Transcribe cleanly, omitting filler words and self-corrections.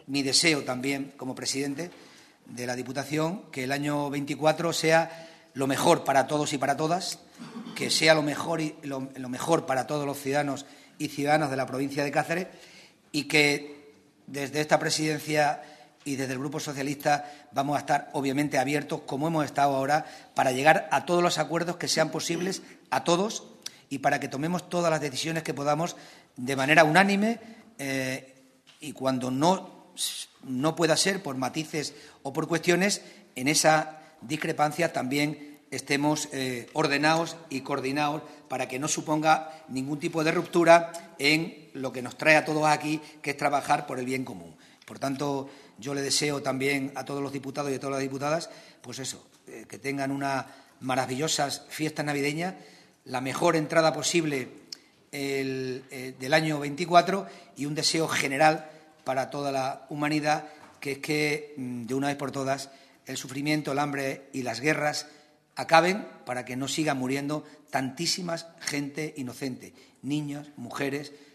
mi deseo también, como presidente de la Diputación, que el año 24 sea lo mejor para todos y para todas, que sea lo mejor para todos los ciudadanos y ciudadanas de la provincia de Cáceres, y que desde esta presidencia y desde el Grupo Socialista vamos a estar, obviamente, abiertos, como hemos estado ahora, para llegar a todos los acuerdos que sean posibles a todos y para que tomemos todas las decisiones que podamos de manera unánime y cuando no pueda ser por matices o por cuestiones, en esa discrepancia también estemos ordenados y coordinados para que no suponga ningún tipo de ruptura en lo que nos trae a todos aquí, que es trabajar por el bien común. Por tanto, yo le deseo también a todos los diputados y a todas las diputadas, pues eso, que tengan unas maravillosas fiestas navideñas, la mejor entrada posible del año 24 y un deseo general para toda la humanidad, que es que, de una vez por todas, el sufrimiento, el hambre y las guerras acaben para que no sigan muriendo tantísimas gente inocente, niños, mujeres,